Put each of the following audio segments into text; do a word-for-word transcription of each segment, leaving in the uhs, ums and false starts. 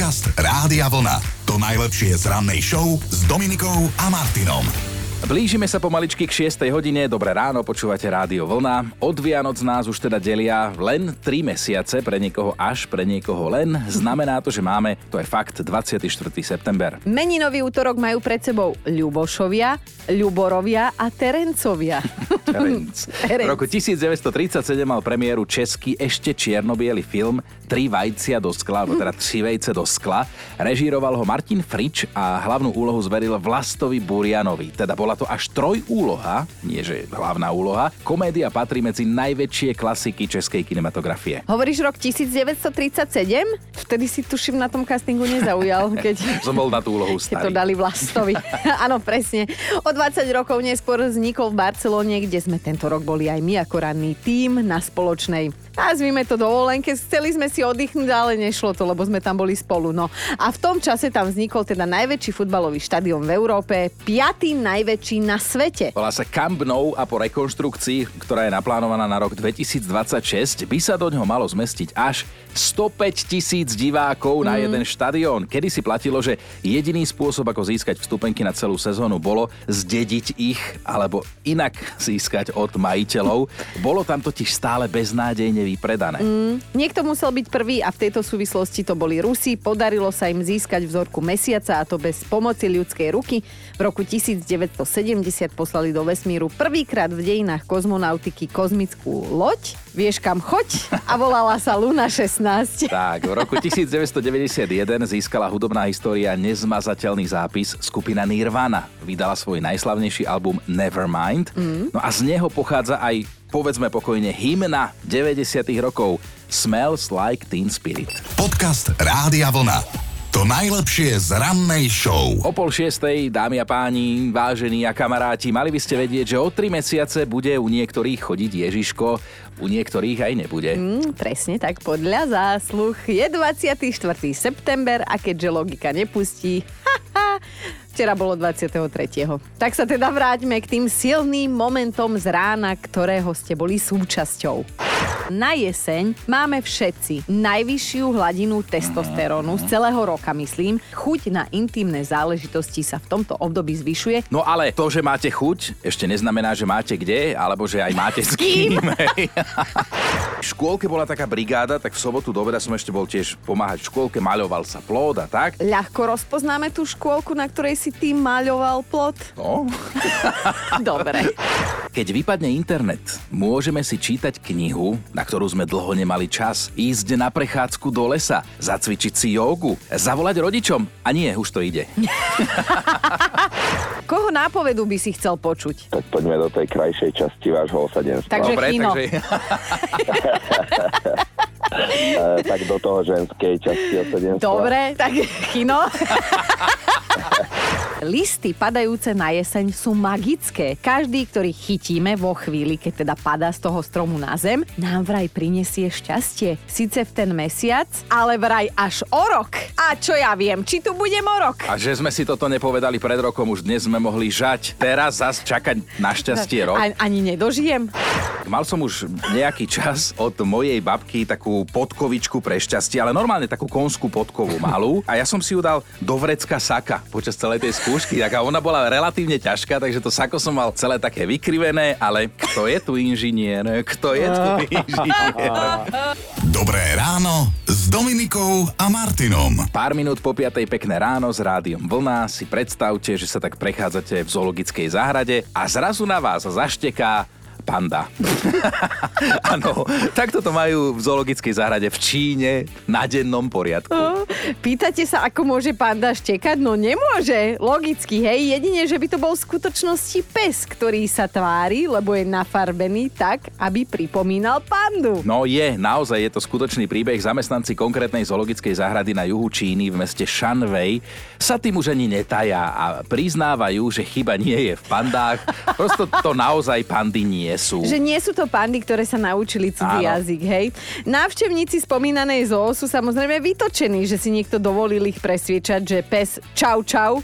Podcast Rádia Vlna. To najlepšie z rannej show s Dominikou a Martinom. Blížime sa pomaličky k šiestej hodine. Dobré ráno, počúvate Rádio Vlna. Od Vianoc nás už teda delia len tri mesiace, pre niekoho až, pre niekoho len. Znamená to, že máme, to je fakt, dvadsiateho štvrtého september. Meninový útorok majú pred sebou Ľubošovia, Ľuborovia a Terencovia. Terenc. V roku devätnásťtridsaťsedem mal premiéru český ešte čierno-biely film Tri vajcia do skla, alebo teda Tři vejce do skla. Režíroval ho Martin Frič a hlavnú úlohu zveril Vlastovi Burianovi. Teda bola to až trojúloha, nie že hlavná úloha. Komédia patrí medzi najväčšie klasiky českej kinematografie. Hovoríš rok devätnásťtridsaťsedem? Vtedy si tuším na tom castingu nezaujal, keď... Som bol na tú úlohu starý. Keď to dali Vlastovi. Áno, presne. O dvadsať rokov neskôr vznikol v Barcelone, kde sme tento rok boli aj my ako ranný tím na spoločnej, nazvime to, dovolenke. Chceli sme si oddychnúť, ale nešlo to, lebo sme tam boli spolu. No a v tom čase tam vznikol teda najväčší futbalový štadión v Európe, piatý najväčší na svete. Volá sa Camp Nou a po rekonštrukcii, ktorá je naplánovaná na rok dvetisícdvadsaťšesť, by sa do ňoho malo zmestiť až stopäť tisíc divákov mm. na jeden štadión. Kedy si platilo, že jediný spôsob, ako získať vstupenky na celú sezónu, bolo zdediť ich, alebo inak získať od majiteľov. Bolo tam totiž stále beznádejne vypredané. Mm, niekto musel byť prvý a v tejto súvislosti to boli Rusi. Podarilo sa im získať vzorku mesiaca, a to bez pomoci ľudskej ruky. V roku devätnásťsedemdesiat poslali do vesmíru prvýkrát v dejinách kozmonautiky kozmickú loď. Vieš kam choď? A volala sa Luna šestnásť. Tak, v roku devätnásťstodeväťdesiatjeden získala hudobná história nezmazateľný zápis. Skupina Nirvana vydala svoj najslavnejší album Nevermind. Mm. No a z neho pochádza aj, povedzme pokojne, hymna deväťdesiatych rokov Smells Like Teen Spirit. Podcast Rádia Vlna. To najlepšie z rannej show. O pol šiestej, dámy a páni, vážení a kamaráti, mali by ste vedieť, že o tri mesiace bude u niektorých chodiť Ježiško, u niektorých aj nebude. Mm, presne tak, podľa zásluh. Je dvadsiateho štvrtého september a keďže logika nepustí, haha, včera bolo dvadsiateho tretieho Tak sa teda vráťme k tým silným momentom z rána, ktorého ste boli súčasťou. Na jeseň máme všetci najvyššiu hladinu testosterónu z celého roka, myslím. Chuť na intimné záležitosti sa v tomto období zvyšuje. No ale to, že máte chuť, ešte neznamená, že máte kde, alebo že aj máte s kým. V škôlke bola taká brigáda, tak v sobotu do obeda som ešte bol tiež pomáhať v škôlke, maľoval sa plód a tak. Ľahko rozpoznáme tú škôlku, na ktorej si ty maľoval plód? No. Dobre. Keď vypadne internet, môžeme si čítať knihu, na ktorú sme dlho nemali čas, ísť na prechádzku do lesa, zacvičiť si jógu, zavolať rodičom. A nie, už to ide. Koho nápovedu by si chcel počuť? Tak poďme do tej krajšej časti vášho osadenstva. Takže Dobre, kino. Takže... e, tak do toho ženskej časti osadenstva. Dobre, tak kino. Listy padajúce na jeseň sú magické. Každý, ktorý chytíme vo chvíli, keď teda padá z toho stromu na zem, nám vraj prinesie šťastie. Sice v ten mesiac, ale vraj až o rok. A čo ja viem, či tu budem o rok? A že sme si toto nepovedali pred rokom, už dnes sme mohli žať. Teraz zas čakať na šťastie rok. Ani, ani nedožijem. Mal som už nejaký čas od mojej babky takú podkovičku pre šťastie, ale normálne takú konskú podkovu malú. A ja som si ju dal do vrecka saka počas celej tej skúšky. Tak a ona bola relatívne ťažká, takže to sako som mal celé také vykrivené, ale kto je tu inžinier? Kto je tu inžinier? Dobré ráno s Dominikou a Martinom. Pár minút po piatej, pekné ráno s Rádiom Vlna. Si predstavte, že sa tak prechádzate v zoologickej záhrade a zrazu na vás zašteká panda. Áno, takto to majú v zoologickej záhrade v Číne na dennom poriadku. Oh, pýtate sa, ako môže panda štekať? No nemôže, logicky, hej. Jedine, že by to bol v skutočnosti pes, ktorý sa tvári, lebo je nafarbený tak, aby pripomínal pandu. No je, naozaj je to skutočný príbeh. Zamestnanci konkrétnej zoologickej záhrady na juhu Číny v meste Shanwei sa tým už ani netaja a priznávajú, že chyba nie je v pandách. Prosto to naozaj pandy nie sú. Že nie sú to pandy, ktoré sa naučili cudzí jazyk, hej. Návštevníci spomínanej zoo sú samozrejme vytočení, že si niekto dovolil ich presviečať, že pes čau čau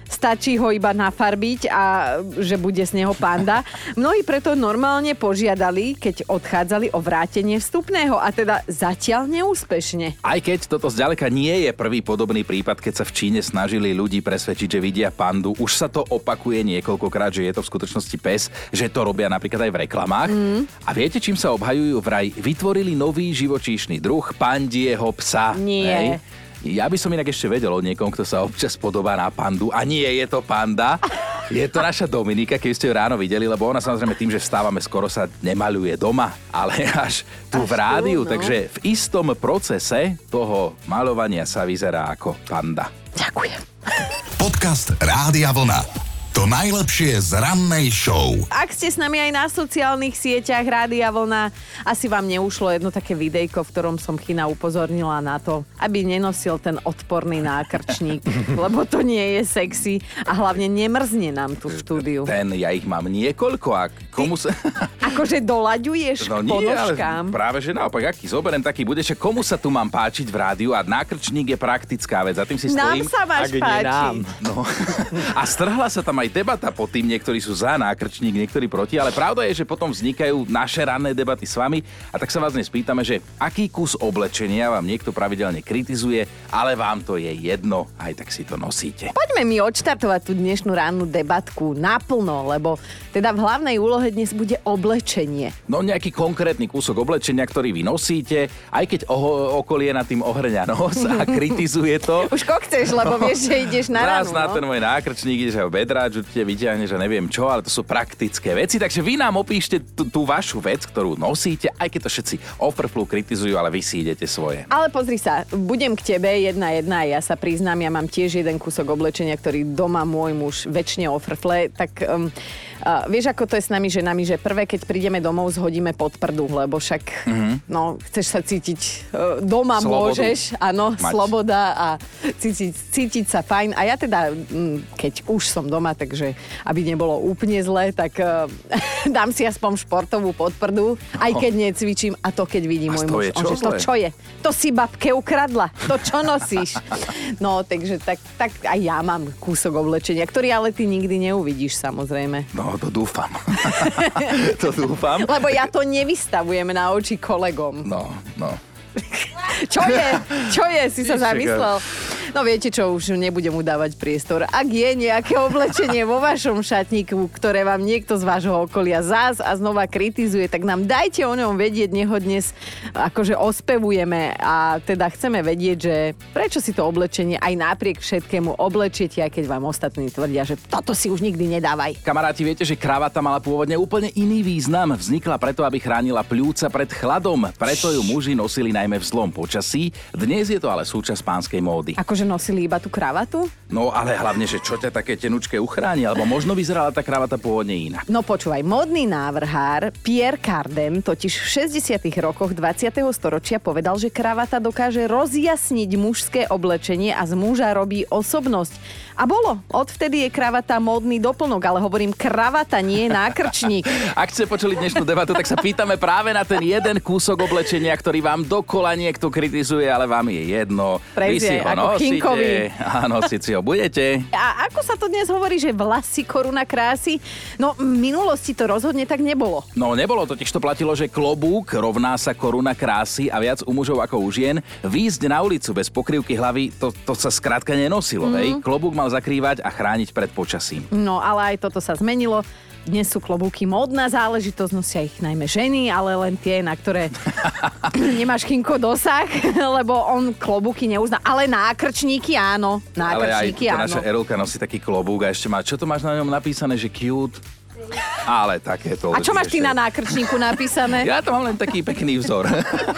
stačí ho iba nafarbiť a že bude z neho panda. Mnohí preto normálne požiadali, keď odchádzali, o vrátenie vstupného a teda zatiaľ neúspešne. Aj keď toto zďaleka nie je prvý podobný prípad, keď sa v Číne snažili ľudí presvedčiť, že vidia pandu, už sa to opakuje niekoľkokrát, že je to v skutočnosti pes, že to robia napríklad aj v reklamách. Mm. A viete, čím sa obhajujú? Vraj vytvorili nový živočíšny druh pandieho psa. Nie. Hej? Ja by som inak ešte vedel o niekom, kto sa občas podobá na pandu. A nie je to panda. Je to naša Dominika, keď ste ju ráno videli, lebo ona samozrejme tým, že vstávame skoro, sa nemaľuje doma, ale až tu až v rádiu. Tu, no. Takže v istom procese toho maľovania sa vyzerá ako panda. Ďakujem. Podcast Rádia Vlna. To najlepšie z rannej show. Ak ste s nami aj na sociálnych sieťach Rádia Vlna, asi vám neušlo jedno také videjko, v ktorom som Chyna upozornila na to, aby nenosil ten odporný nákrčník, lebo to nie je sexy a hlavne nemrzne nám tu v štúdiu. Ten, ja ich mám niekoľko a komu sa... Akože doľaďuješ no k ponožkám? Ale práve že naopak, aký zoberiem taký bude, že komu sa tu mám páčiť v rádiu a nákrčník je praktická vec. A tým si Nám stojím... sa máš páčiť. No. A strhla sa tam aj debata pod tým, niektorí sú za nákrčník, niektorí proti, ale pravda je, že potom vznikajú naše ranné debaty s vami a tak sa vás dnes pýtame, že aký kus oblečenia vám niekto pravidelne kritizuje, ale vám to je jedno, aj tak si to nosíte. Poďme mi odštartovať tú dnešnú rannú debatku naplno, lebo teda v hlavnej úlohe dnes bude oblečenie. No nejaký konkrétny kúsok oblečenia, ktorý vy nosíte, aj keď oho- okolie nad tým ohrňa nos a kritizuje to. Už kokceš, lebo vieš, že ideš na ranu, na no? ten môj nákrčník, ideš aj bedráč, určite vyťahneš a neviem čo, ale to sú praktické veci, takže vy nám opíšte tú, tú vašu vec, ktorú nosíte, aj keď to všetci ofrflu kritizujú, ale vy si idete svoje. Ale pozri sa, budem k tebe jedna jedna a ja sa priznám, ja mám tiež jeden kúsok oblečenia, ktorý doma môj muž väčšine ofrfle, tak um, uh, vieš, ako to je s nami ženami, že prvé, keď prídeme domov, zhodíme pod prdu, lebo však mm-hmm. no, chceš sa cítiť uh, doma, slobodu. Môžeš, áno, Mať. sloboda a cítiť, cítiť sa fajn. A ja teda, um, keď už som doma, takže aby nebolo úplne zle, tak uh, dám si aspoň športovú podprdu, aj keď necvičím, a to keď vidí môj muž. To, On, že to čo je? To si babke ukradla. To čo nosíš? No, takže tak, tak aj ja mám kúsok oblečenia, ktorý ale ty nikdy neuvidíš, samozrejme. No, to dúfam. to dúfam. Lebo ja to nevystavujem na oči kolegom. No, no. Čo je? Čo je? Si sa zamyslel? No viete čo, už nebudem mu dávať priestor. Ak je nejaké oblečenie vo vašom šatníku, ktoré vám niekto z vášho okolia zás a znova kritizuje, tak nám dajte o ňom vedieť, nech ho dnes akože ospevujeme a teda chceme vedieť, že prečo si to oblečenie aj napriek všetkému oblečiete, aj keď vám ostatní tvrdia, že toto si už nikdy nedávaj. Kamaráti, viete, že kravata mala pôvodne úplne iný význam. Vznikla preto, aby chránila pľúca pred chladom. Preto ju muži nosili najmä v zlom počasí. Dnes je to ale súčasť pánskej módy. Akože nosili iba tú kravatu? No ale hlavne, že čo ťa také tenučké uchráni, alebo možno vyzerala tá kravata pôvodne iná. No počúvaj, módny návrhár Pierre Cardin totiž v šesťdesiatych rokoch dvadsiateho storočia povedal, že kravata dokáže rozjasniť mužské oblečenie a z muža robí osobnosť. A bolo. Odvtedy je kravata módny doplnok, ale hovorím kravata, nie nákrčník. Ak ste počuli dnešnú debatu, tak sa pýtame práve na ten jeden kúsok oblečenia, ktorý vám dokola niekto kritizuje, ale vám je jedno. Prezie, vy si ho nosíte. Áno, si ho budete. A ako sa to dnes hovorí, že vlasy koruna krásy? No v minulosti to rozhodne tak nebolo. No nebolo, totiž to platilo, že klobúk rovná sa koruna krásy a viac u mužov ako u žien. Výjsť na ulicu bez pokrývky hlavy, to, to sa skrátka nenosilo, mm. hej? Klobúk mal zakrývať a chrániť pred počasím. No ale aj toto sa zmenilo. Dnes sú klobúky módna záležitosť, nosia ich najmä ženy, ale len tie, na ktoré nemáš Chinko dosah, lebo on klobúky neuzná. Ale nákrčníky áno. Nákrčníky ale aj áno. naša Erolka nosí taký klobúk a ešte má, čo to máš na ňom napísané, že cute? Ale takéto. A čo máš ty na nákrčníku napísané? Ja to mám len taký pekný vzor.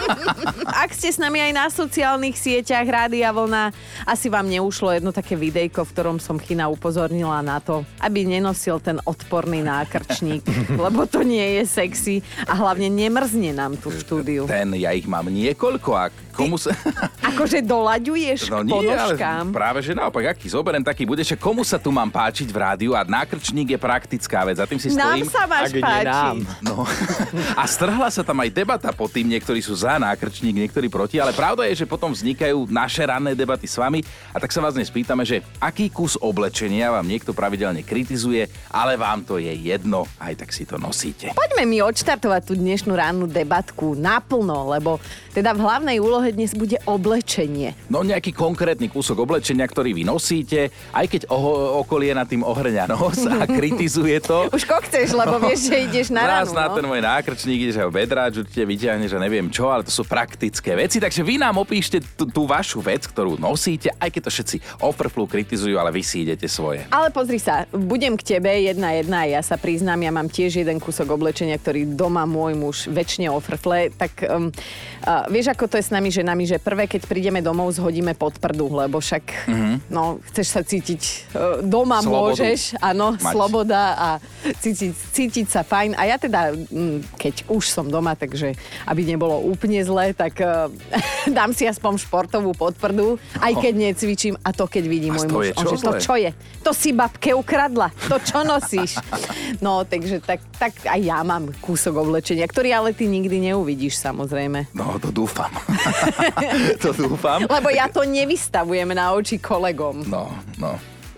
Ak ste s nami aj na sociálnych sieťach Rádia Vlna, asi vám neušlo jedno také videjko, v ktorom som Chyna upozornila na to, aby nenosil ten odporný nákrčník, lebo to nie je sexy a hlavne nemrzne nám tu v štúdiu. Ten, ja ich mám niekoľko a komu sa... Akože doľaďuješ no k ponožkám? Ale práve že naopak, aký zoberiem taký bude, že komu sa tu mám páčiť v rádiu a nákrčník je praktická vec. A tým si Nám tým. sa máš Ak nie páčiť. nám. No. A strhla sa tam aj debata pod tým, niektorí sú za nákrčník, niektorí proti, ale pravda je, že potom vznikajú naše ranné debaty s vami a tak sa vás dnes pýtame, že aký kus oblečenia vám niekto pravidelne kritizuje, ale vám to je jedno, aj tak si to nosíte. Poďme mi odštartovať tú dnešnú rannú debatku naplno, lebo teda v hlavnej úlohe dnes bude oblečenie. No nejaký konkrétny kúsok oblečenia, ktorý vy nosíte, aj keď oho- okolie nad tým ohrňa nos a kritizuje to. Už kokceš, lebo vieš, že ideš na Zás ranu, na no? ten môj nákrčník, ideš aj bedráč, určite vyťahneš a neviem čo, ale to sú praktické veci, takže vy nám opíšte tú, tú vašu vec, ktorú nosíte, aj keď to všetci ofrflú kritizujú, ale vy si idete svoje. Ale pozri sa, budem k tebe jedna jedna, ja sa priznám, ja mám tiež jeden kúsok oblečenia, ktorý doma môj muž väčšine ofrfle, tak um, uh, vieš, ako to je s nami ženami, že prvé, keď prídeme domov, zhodíme pod prdu, lebo však, mm-hmm. no, chceš sa cítiť uh, doma, Slobodu. môžeš, áno, Mať. sloboda a cítiť, cítiť sa fajn. A ja teda, mm, keď už som doma, takže aby nebolo úplne zle, tak uh, dám si aspoň športovú podprdu, aj keď necvičím, a to keď vidí A môj to muž. je On, čo že to zlé? čo je? To si babke ukradla. To čo nosíš? No, takže tak, tak aj ja mám kúsok oblečenia, ktorý ale ty nikdy neuvidíš, samozrejme. No, to dúfam. to dúfam. Lebo ja to nevystavujem na oči kolegom. No, no.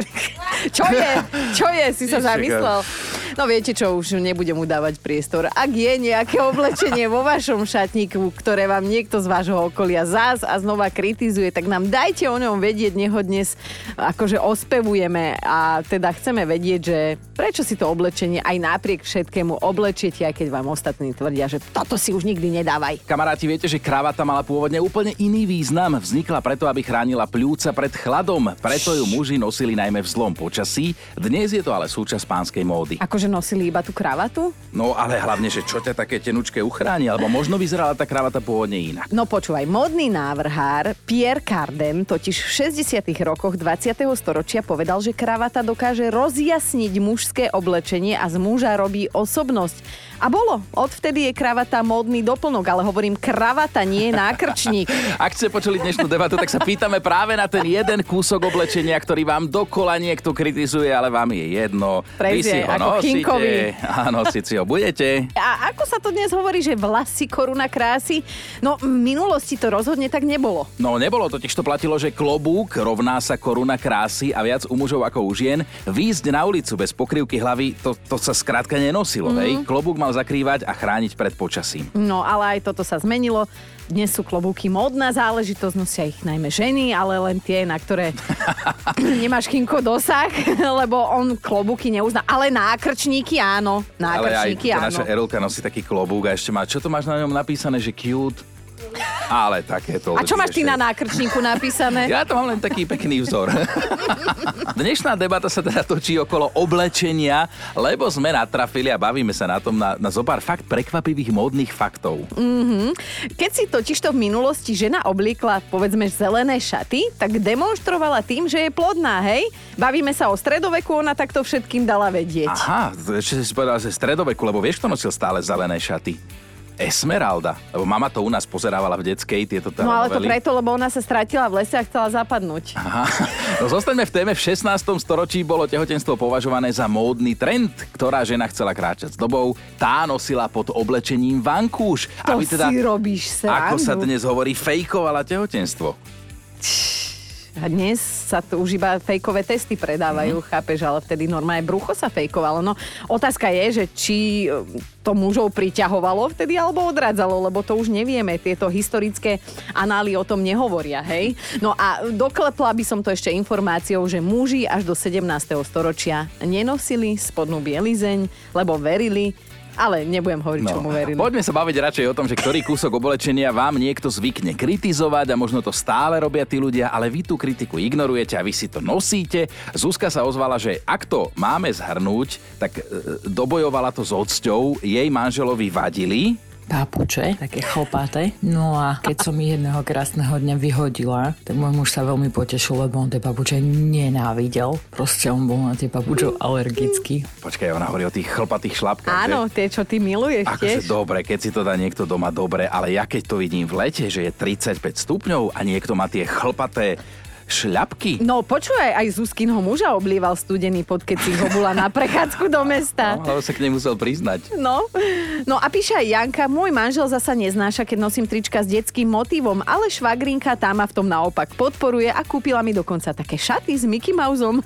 Čo je? Čo je? Si sa Čaká. zamyslel? No viete čo, už nebudem mu dávať priestor. Ak je nejaké oblečenie vo vašom šatníku, ktoré vám niekto z vášho okolia zás a znova kritizuje, tak nám dajte o ňom vedieť, nech ho dnes akože ospevujeme a teda chceme vedieť, že prečo si to oblečenie aj napriek všetkému oblečiete, aj keď vám ostatní tvrdia, že toto si už nikdy nedávaj. Kamaráti, viete, že kravata mala pôvodne úplne iný význam. Vznikla preto, aby chránila pľúca pred chladom. Preto ju muži nosili najmä v zlom počasí. Dnes je to ale súčasť pánskej módy. Akože nosili iba tú kravatu? No ale hlavne, že čo ťa také tenučké uchráni, alebo možno vyzerala tá kravata pôvodne inak. No počúvaj, módny návrhár Pierre Cardin totiž v šesťdesiatych rokoch dvadsiateho storočia povedal, že kravata dokáže rozjasniť mužské oblečenie a z muža robí osobnosť. A bolo. Odvtedy je kravata módny doplnok, ale hovorím kravata, nie nákrčník. Ak ste počuli dnešnú debatu, tak sa pýtame práve na ten jeden kúsok oblečenia, ktorý vám dokola niekto kritizuje, ale vám je jedno. Vy Prezie, si ho ako nosíte. Chinkovi. Áno, si si ho budete. A ako sa to dnes hovorí, že vlasy koruna krásy? No v minulosti to rozhodne tak nebolo. No nebolo, totiž to platilo, že klobúk rovná sa koruna krásy a viac u mužov ako u žien. Výjsť na ulicu bez pokrývky hlavy, to, to sa skrátka nenosilo, mm. hej? Klobúk mal zakrývať a chrániť pred počasím. No ale aj toto sa zmenilo. Dnes sú klobúky módna záležitosť, nosia ich najmä ženy, ale len tie, na ktoré nemáš Chinko dosah, lebo on klobúky neuzná. Ale nákrčníky áno. Nákrčníky ale aj áno. naša Erolka nosí taký klobúk a ešte má, čo to máš na ňom napísané, že cute? Ale takéto. A čo máš ty ešte- na nákrčníku napísané? Ja to mám len taký pekný vzor. Dnešná debata sa teda točí okolo oblečenia, lebo sme natrafili a bavíme sa na tom na, na zopár fakt prekvapivých módnych faktov. Mm-hmm. Keď si totižto v minulosti žena obliekla, povedzme, zelené šaty, tak demonstrovala tým, že je plodná, hej? Bavíme sa o stredoveku, ona takto všetkým dala vedieť. Aha, ešte si povedal, že stredoveku, lebo vieš, kto nosil stále zelené šaty? Esmeralda, lebo mama to u nás pozerávala v detskej, tieto No ale to telenovely. preto, lebo ona sa stratila v lese a chcela zapadnúť. Aha. No zostaňme v téme. V šestnástom storočí bolo tehotenstvo považované za módny trend. Ktorá žena chcela kráčať s dobou, tá nosila pod oblečením vankúš. To aby teda, si robíš srandu. ako sa dnes hovorí, fejkovala tehotenstvo. A dnes sa tu už iba fejkové testy predávajú, mm. chápeš, ale vtedy normálne brucho sa fejkovalo. No otázka je, že či to mužov priťahovalo vtedy alebo odradzalo, lebo to už nevieme. Tieto historické anály o tom nehovoria, hej? No a doklepla by som to ešte informáciou, že muži až do sedemnásteho storočia nenosili spodnú bielizeň, lebo verili, ale nebudem hovoriť, No, čomu verili. poďme sa baviť radšej o tom, že ktorý kúsok oblečenia vám niekto zvykne kritizovať a možno to stále robia tí ľudia, ale vy tú kritiku ignorujete a vy si to nosíte. Zuzka sa ozvala, že ak to máme zhrnúť, tak e, dobojovala to s ocťou, jej manželovi vadili. Papuče, také chlpaté. No a keď som ich jedného krásneho dňa vyhodila, tak môj muž sa veľmi potešil, lebo on tie papuče nenávidel. Proste on bol na tie papuče alergický. Počkaj, ona hovorí o tých chlpatých šlapkách. Áno, že? tie, čo ty miluješ Akože tiež. dobre, keď si to dá niekto doma, dobre, ale ja keď to vidím v lete, že je tridsaťpäť stupňov a niekto má tie chlpaté šľapky. No počúvaj, aj Zuzkinho muža oblieval studený pod, keď si ho bola na prechádzku do mesta. No, ale sa k nemusel priznať. No. no a píše aj Janka, môj manžel zasa neznáša, keď nosím trička s detským motívom, ale švagrinka tá ma v tom naopak podporuje a kúpila mi dokonca také šaty s Mickey Mouseom.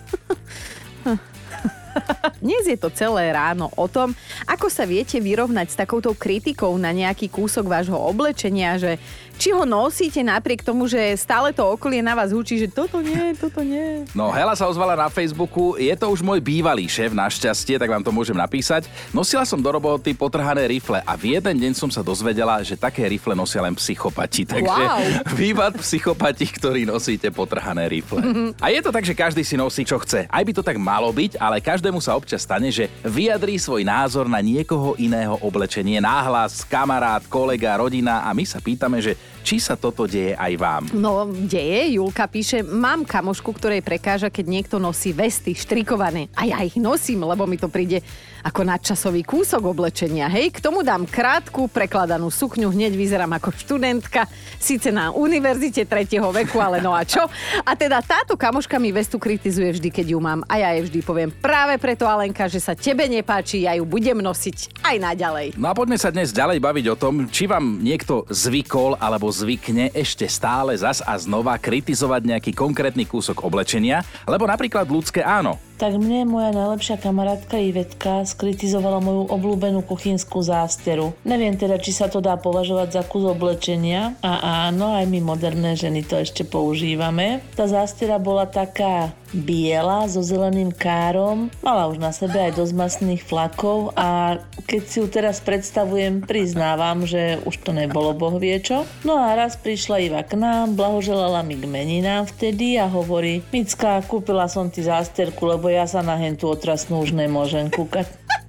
Dnes je to celé ráno o tom, ako sa viete vyrovnať s takouto kritikou na nejaký kúsok vášho oblečenia, že či ho nosíte napriek tomu, že stále to okolie na vás hučí, že toto nie, toto nie. No, Hela sa ozvala na Facebooku, je to už môj bývalý šéf, našťastie, tak vám to môžem napísať. Nosila som do roboty potrhané rifle a v jeden deň som sa dozvedela, že také rifle nosia len psychopati. Takže wow. Vývad psychopati, ktorí nosíte potrhané rifle. A je to tak, že každý si nosí, čo chce. Aj by to tak malo byť, ale každému sa občas stane, že vyjadrí svoj názor na niekoho iného oblečenie. Náhlas, kamarát, kolega, rodina a my sa pýtame, že či sa toto deje aj vám. No, deje. Julka píše, mám kamošku, ktorej prekáža, keď niekto nosí vesty štrikované. A ja ich nosím, lebo mi to príde ako nadčasový kúsok oblečenia. Hej, k tomu dám krátku prekladanú sukňu, hneď vyzerám ako študentka, síce na univerzite tretieho veku, ale no a čo? A teda táto kamoška mi vestu kritizuje vždy, keď ju mám. A ja jej vždy poviem, práve preto, Alenka, že sa tebe nepáči, ja ju budem nosiť aj naďalej. No a poďme sa dnes ďalej baviť o tom, či vám niekto zvykol alebo zvykne ešte stále zas a znova kritizovať nejaký konkrétny kúsok oblečenia, lebo napríklad ľudské áno. Tak mne moja najlepšia kamarátka Ivetka skritizovala moju obľúbenú kuchynskú zásteru. Neviem teda, či sa to dá považovať za kus oblečenia. A áno, aj my moderné ženy to ešte používame. Tá zástera bola taká biela so zeleným károm, mala už na sebe aj dosť masných flakov a keď si ju teraz predstavujem, priznávam, že už to nebolo bohvie čo. No a raz prišla Iva k nám, blahoželala mi k meninám vtedy a hovorí: Micka, kúpila som ti zásterku, lebo ja sa na hentu otrasnú už nemôžem kúkať.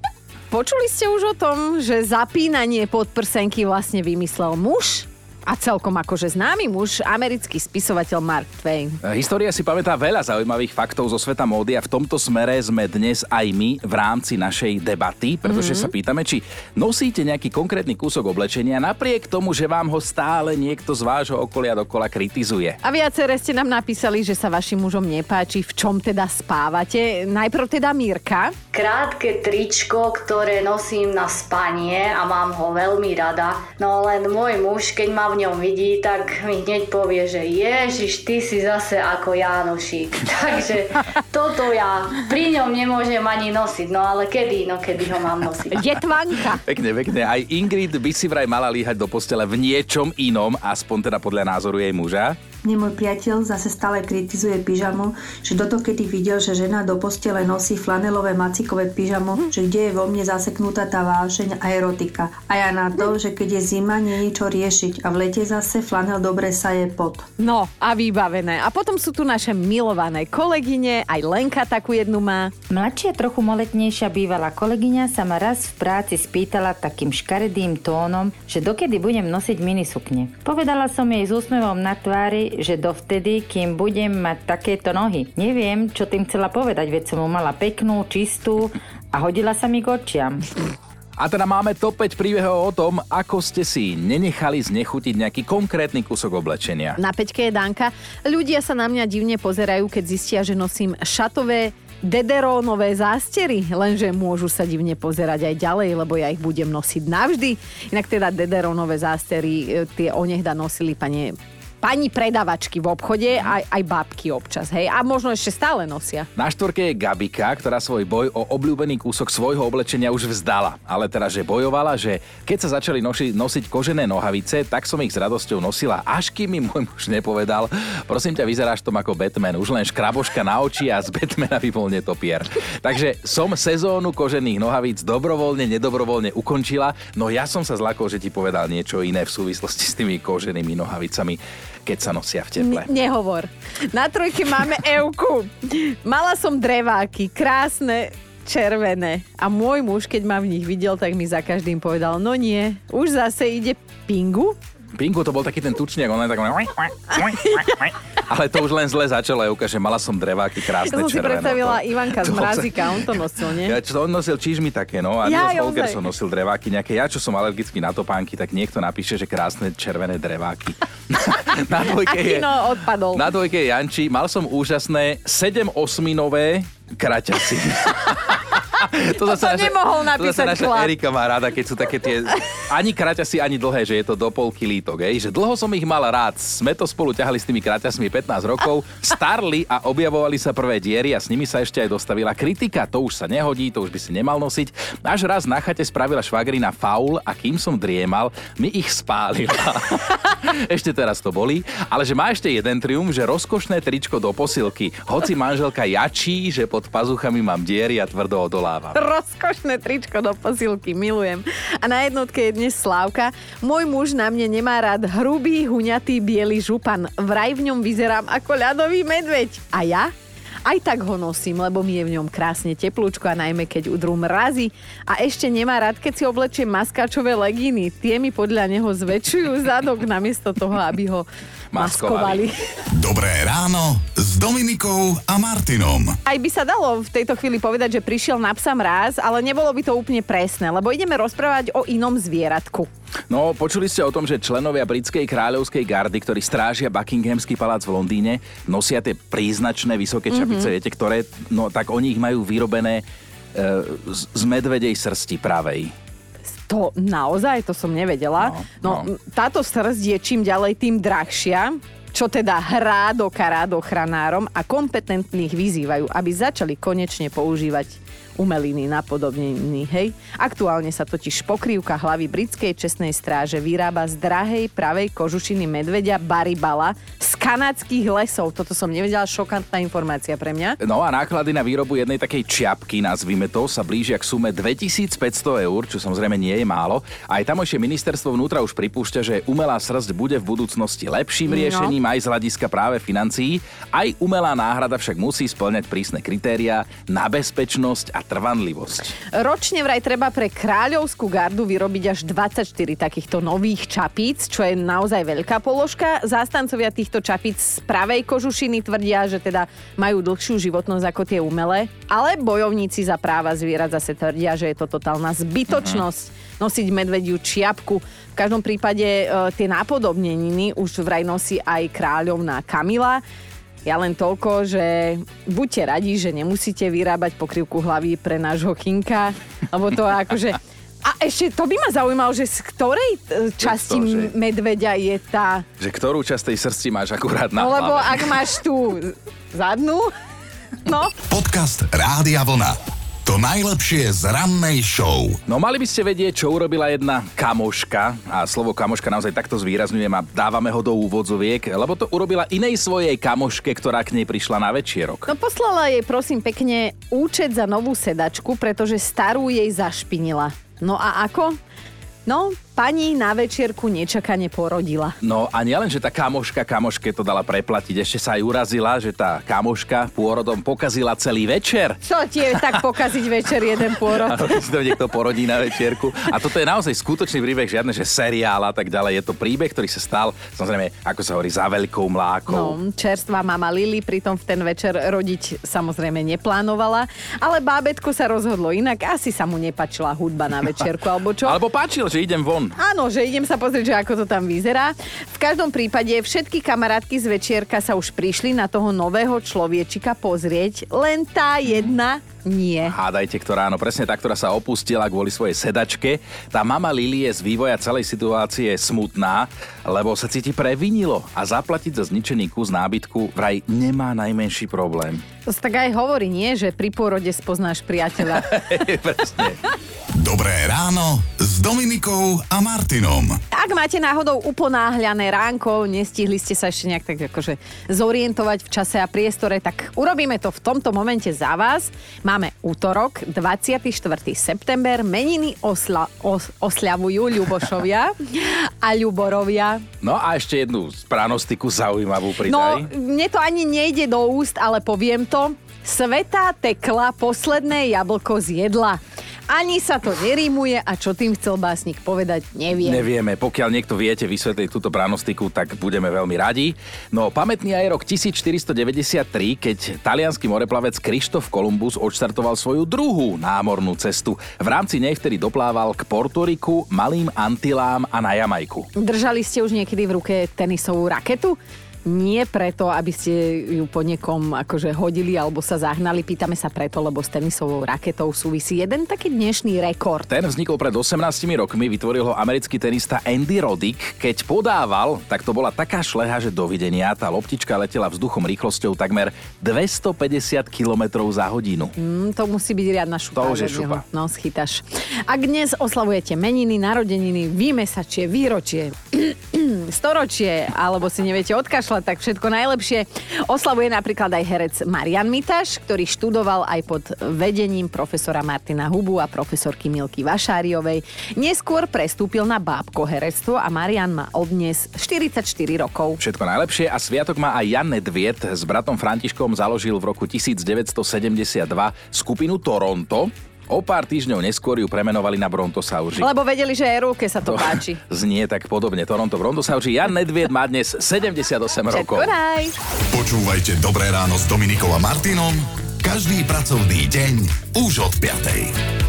Počuli ste už o tom, že zapínanie podprsenky vlastne vymyslel muž? A celkom akože známy muž, americký spisovateľ Mark Twain. História si pamätá veľa zaujímavých faktov zo sveta módy a v tomto smere sme dnes aj my v rámci našej debaty, pretože mm-hmm. sa pýtame, či nosíte nejaký konkrétny kúsok oblečenia napriek tomu, že vám ho stále niekto z vášho okolia dokola kritizuje. A viaceré ste nám napísali, že sa vašim mužom nepáči, v čom teda spávate. Najprv teda Mírka. Krátke tričko, ktoré nosím na spanie a mám ho veľmi rada. No len môj muž, keď ma v ňom vidí, tak mi hneď povie, že Ježiš, ty si zase ako Jánošík. Takže toto ja pri ňom nemôžem ani nosiť. No ale kedy? No kedy ho mám nosiť? Jetvanka. Pekne, pekne. Aj Ingrid by si vraj mala líhať do postele v niečom inom, aspoň teda podľa názoru jej muža. Mne môj priateľ zase stále kritizuje pyžamu, že dotokedy videl, že žena do postele nosí flanelové macikové pyžamo, že kde je vo mne zaseknutá tá vášeň a erotika. A ja na to, že keď je zima, nie je čo riešiť a v lete zase flanel dobre saje pot. No a vybavené. A potom sú tu naše milované kolegyne, aj Lenka takú jednu má. Mladšia, trochu moletnejšia bývalá kolegyňa sa ma raz v práci spýtala takým škaredým tónom, že dokedy budem nosiť minisukne. Povedala som jej s úsmevom na tvári, že dovtedy, kým budem mať takéto nohy. Neviem, čo tým chcela povedať, veď som mu mala peknú, čistú a hodila sa mi k očiam. A teda máme top päť príbehov o tom, ako ste si nenechali znechutiť nejaký konkrétny kúsok oblečenia. Na päťke je Danka. Ľudia sa na mňa divne pozerajú, keď zistia, že nosím šatové dederónové zástery, lenže môžu sa divne pozerať aj ďalej, lebo ja ich budem nosiť navždy. Inak teda dederónové zástery, tie onehda nosili pane Pani predavačky v obchode, aj, aj babky občas, hej. A možno ešte stále nosia. Na štvorke je Gabika, ktorá svoj boj o obľúbený kúsok svojho oblečenia už vzdala. Ale teraz, že bojovala, že keď sa začali noši, nosiť kožené nohavice, tak som ich s radosťou nosila, až kým mi môj muž nepovedal: prosím ťa, vyzeráš tom ako Batman, už len škraboška na oči a z Batmana by bol netopier. Takže som sezónu kožených nohavíc dobrovoľne, nedobrovoľne ukončila, no ja som sa zlakol, že ti povedal niečo iné v súvislosti s tými koženými nohavicami, keď sa nosia v teple. Ne- nehovor. Na trojke máme Evku. Mala som dreváky, krásne, červené. A môj muž, keď ma v nich videl, tak mi za každým povedal: no nie, už zase ide Pingu. Pingu to bol taký ten tučniak, on len tak... Ale to už len zle začalo, Euka, že mala som dreváky krásne červené. Ja som si červené, predstavila to, Ivanka z Mrazika, on to nosil, nie? Ja, čo on nosil čižmy také, no. A ja, Nils Holgersson nosil dreváky nejaké. Ja, čo som alergický na topánky, tak niekto napíše, že krásne červené dreváky. Na dvojke je, no, odpadol. Na dvojke je Janči. Mal som úžasné sedem osminové kraťasy. To zase naša, nemohol napísať to zase naša chlap. Erika má rada, keď sú také tie ani kraťasy, ani dlhé, že je to do polky lítok. Ej? Že dlho som ich mal rád. Sme to spolu ťahali s tými kraťasmi pätnásť rokov, starli a objavovali sa prvé diery a s nimi sa ešte aj dostavila kritika. To už sa nehodí, to už by si nemal nosiť. Až raz na chate spravila švagrina faul a kým som driemal, mi ich spálila. Ešte teraz to bolí, ale že má ešte jeden triumf, že rozkošné tričko do posilky. Hoci manželka jačí, že pod pazuchami mám diery a tvrdo odolávam. Rozkošné tričko do posilky, milujem. A na jednotke je dnes Slávka. Môj muž na mne nemá rád hrubý, huňatý, biely župan. Vraj v ňom vyzerám ako ľadový medveď. A ja? Aj tak ho nosím, lebo mi je v ňom krásne teplúčko a najmä keď udrú mrazy. A ešte nemá rád, keď si oblečiem maskáčové legíny. Tie mi podľa neho zväčšujú zadok namiesto toho, aby ho maskovali. Dobré ráno s Dominikou a Martinom. Aj by sa dalo v tejto chvíli povedať, že prišiel na psa mráz, ale nebolo by to úplne presné, lebo ideme rozprávať o inom zvieratku. No, počuli ste o tom, že členovia britskej kráľovskej gardy, ktorí strážia Buckinghamský palác v Londýne, nosia tie príznačné vysoké čapice, mm-hmm. viete, ktoré, no tak oni ich majú vyrobené e, z, z medvedej srsti pravej. To naozaj, to som nevedela. No, no, no. Táto srst je čím ďalej tým drahšia, čo teda hrá do karát ochranárom a kompetentných vyzývajú, aby začali konečne používať umeliny napodobnení, hej. Aktuálne sa totiž pokrývka hlavy britskej čestnej stráže vyrába z drahej pravej kožušiny medveďa Baribala z kanadských lesov. Toto som nevedela, šokantná informácia pre mňa. No a náklady na výrobu jednej takej čiapky, nazvime to, sa blížia k sume dvetisícpäťsto eur, čo samozrejme nie je málo. Aj tamojšie ministerstvo vnútra už pripúšťa, že umelá srst bude v budúcnosti lepším riešením no. aj z hľadiska práve financií. Aj umelá náhrada však musí spĺňať prísne kritériá na bezpečnosť a trvanlivosť. Ročne vraj treba pre kráľovskú gardu vyrobiť až dvadsaťštyri takýchto nových čapíc, čo je naozaj veľká položka. Zástancovia týchto čapíc z pravej kožušiny tvrdia, že teda majú dlhšiu životnosť ako tie umelé, ale bojovníci za práva zvierat zase tvrdia, že je to totálna zbytočnosť uh-huh. nosiť medvediu čiapku. V každom prípade e, tie napodobneniny už vraj nosí aj kráľovná Kamila. Ja len toľko, že buďte radi, že nemusíte vyrábať pokrývku hlavy pre nášho Chinka, lebo to akože... A ešte to by ma zaujímalo, že z ktorej časti to, že... medveďa je tá... Že ktorú časť tej srsti máš akurát na no, hlave. Lebo ak máš tú zadnú, no... Podcast Rádia Vlna. To najlepšie z rannej show. No mali by ste vedieť, čo urobila jedna kamoška. A slovo kamoška naozaj takto zvýrazňujem a dávame ho do úvodzoviek, lebo to urobila inej svojej kamoške, ktorá k nej prišla na večierok. No poslala jej prosím pekne účet za novú sedačku, pretože starú jej zašpinila. No a ako? No, pani na večierku nečakane porodila. No a nielen, že tá kamoška kamoške to dala preplatiť, ešte sa aj urazila, že tá kamoška pôrodom pokazila celý večer. Čo ti je tak pokaziť večer jeden pôrod? Áno, si to niekto porodí na večierku. A toto je naozaj skutočný príbeh, žiadne, že seriál a tak ďalej. Je to príbeh, ktorý sa stal, samozrejme, ako sa hovorí, za veľkou mlákou. No, čerstvá mama Lili pritom v ten večer rodiť samozrejme neplánovala, ale bábätko sa rozhodlo inak. Asi sa mu nepáčila hudba na večierku, alebo čo? Alebo páčilo, že idem von. Áno, že idem sa pozrieť, že ako to tam vyzerá. V každom prípade všetky kamarátky z večierka sa už prišli na toho nového človečika pozrieť, len tá jedna nie. Hádajte, ktorá, no presne tá, ktorá sa opustila kvôli svojej sedačke. Tá mama Lili je z vývoja celej situácie smutná, lebo sa cíti previnilo a zaplatiť za zničený kus nábytku vraj nemá najmenší problém. To sa tak aj hovorí, nie? Že pri pôrode spoznáš priateľa. Presne. Dobré ráno s Dominikou a Martinom. Ak máte náhodou uponáhľané ránko, nestihli ste sa ešte nejak tak akože zorientovať v čase a priestore, tak urobíme to v tomto momente za vás. Máme útorok, dvadsiateho štvrtého september, meniny osla, os, osľavujú Ľubošovia a Ľuborovia. No a ešte jednu pranostiku zaujímavú pridaj. No, mne to ani nejde do úst, ale poviem to. Svetá tekla posledné jablko zjedla. Ani sa to nerímuje a čo tým chcel básnik povedať, neviem. Nevieme. Pokiaľ niekto viete vysvetliť túto pranostiku, tak budeme veľmi radi. No pamätný aj rok tisícštyristodeväťdesiattri, keď taliansky moreplavec Krištof Kolumbus odštartoval svoju druhú námornú cestu. V rámci nej vtedy doplával k Portoriku, Malým Antilám a na Jamajku. Držali ste už niekedy v ruke tenisovú raketu? Nie preto, aby ste ju po niekom akože hodili alebo sa zahnali. Pýtame sa preto, lebo s tenisovou raketou súvisí jeden taký dnešný rekord. Ten vznikol pred osemnástimi rokmi, vytvoril ho americký tenista Andy Roddick. Keď podával, tak to bola taká šleha, že dovidenia. Tá loptička letela vzduchom rýchlosťou takmer dvestopäťdesiat kilometrov za hodinu. Mm, to musí byť riadna šupa. To už je šupa. No, schytaš. Ak dnes oslavujete meniny, narodeniny, výmesačie, výročie, storočie, alebo si neviete odkašľať, tak všetko najlepšie. Oslavuje napríklad aj herec Marian Mitaš, ktorý študoval aj pod vedením profesora Martina Hubu a profesorky Milky Vašáriovej. Neskôr prestúpil na bábko herectvo a Marian má odnes štyridsaťštyri rokov. Všetko najlepšie a sviatok má aj Jan Nedviet. S bratom Františkom založil v roku devätnásťstosedemdesiatdva skupinu Toronto. O pár týždňov neskôr ju premenovali na Brontosauři. Lebo vedeli, že aj Rúke sa to, to páči. Znie tak podobne. Toronto Brontosauři. Jan Nedviet má dnes sedemdesiatosem rokov. Počúvajte Dobré ráno s Dominikou a Martinom každý pracovný deň už od piatej.